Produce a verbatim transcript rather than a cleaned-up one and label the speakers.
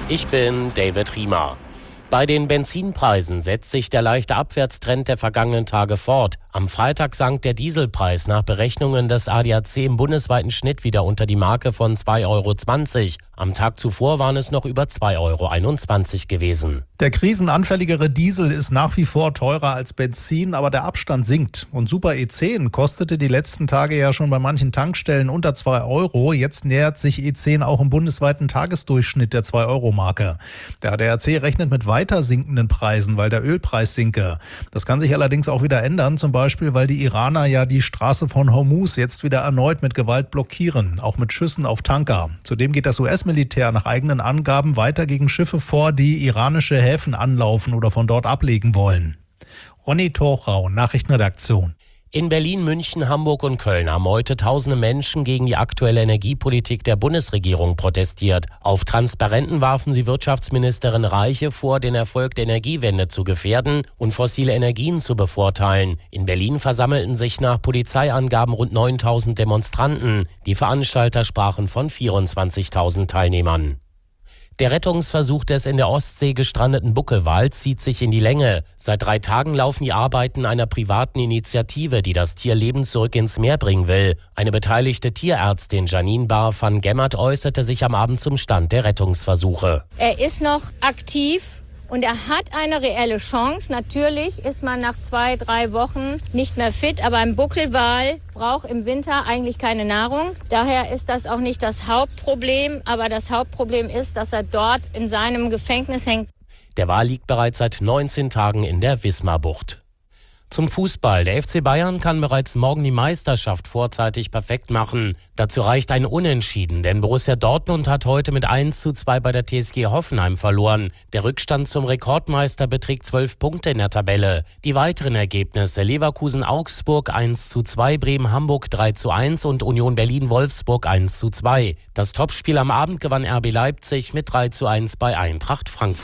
Speaker 1: Ich bin David Riemer. Bei den Benzinpreisen setzt sich der leichte Abwärtstrend der vergangenen Tage fort. Am Freitag sank der Dieselpreis nach Berechnungen des A D A C im bundesweiten Schnitt wieder unter die Marke von zwei Euro zwanzig. Am Tag zuvor waren es noch über zwei Euro einundzwanzig gewesen.
Speaker 2: Der krisenanfälligere Diesel ist nach wie vor teurer als Benzin, aber der Abstand sinkt. Und Super E zehn kostete die letzten Tage ja schon bei manchen Tankstellen unter zwei Euro. Jetzt nähert sich E zehn auch im bundesweiten Tagesdurchschnitt der zwei Euro Marke. Der A D A C rechnet mit weiter sinkenden Preisen, weil der Ölpreis sinke. Das kann sich allerdings auch wieder ändern, zum Beispiel, weil die Iraner ja die Straße von Hormuz jetzt wieder erneut mit Gewalt blockieren, auch mit Schüssen auf Tanker. Zudem geht das U S-Militär nach eigenen Angaben weiter gegen Schiffe vor, die iranische Häfen anlaufen oder von dort ablegen wollen. Ronny Torchau, Nachrichtenredaktion.
Speaker 1: In Berlin, München, Hamburg und Köln haben heute tausende Menschen gegen die aktuelle Energiepolitik der Bundesregierung protestiert. Auf Transparenten warfen sie Wirtschaftsministerin Reiche vor, den Erfolg der Energiewende zu gefährden und fossile Energien zu bevorteilen. In Berlin versammelten sich nach Polizeiangaben rund neuntausend Demonstranten. Die Veranstalter sprachen von vierundzwanzigtausend Teilnehmern. Der Rettungsversuch des in der Ostsee gestrandeten Buckelwals zieht sich in die Länge. Seit drei Tagen laufen die Arbeiten einer privaten Initiative, die das Tier lebend zurück ins Meer bringen will. Eine beteiligte Tierärztin, Janine Bar van Gemmert, äußerte sich am Abend zum Stand der Rettungsversuche.
Speaker 3: Er ist noch aktiv und er hat eine reelle Chance. Natürlich ist man nach zwei, drei Wochen nicht mehr fit, aber ein Buckelwal braucht im Winter eigentlich keine Nahrung. Daher ist das auch nicht das Hauptproblem, aber das Hauptproblem ist, dass er dort in seinem Gefängnis hängt.
Speaker 1: Der Wal liegt bereits seit neunzehn Tagen in der Wismarbucht. Zum Fußball. Der F C Bayern kann bereits morgen die Meisterschaft vorzeitig perfekt machen. Dazu reicht ein Unentschieden, denn Borussia Dortmund hat heute mit eins zu zwei bei der T S G Hoffenheim verloren. Der Rückstand zum Rekordmeister beträgt zwölf Punkte in der Tabelle. Die weiteren Ergebnisse: Leverkusen-Augsburg eins zu zwei, Bremen-Hamburg drei zu eins und Union Berlin-Wolfsburg eins zu zwei. Das Topspiel am Abend gewann R B Leipzig mit drei zu eins bei Eintracht Frankfurt.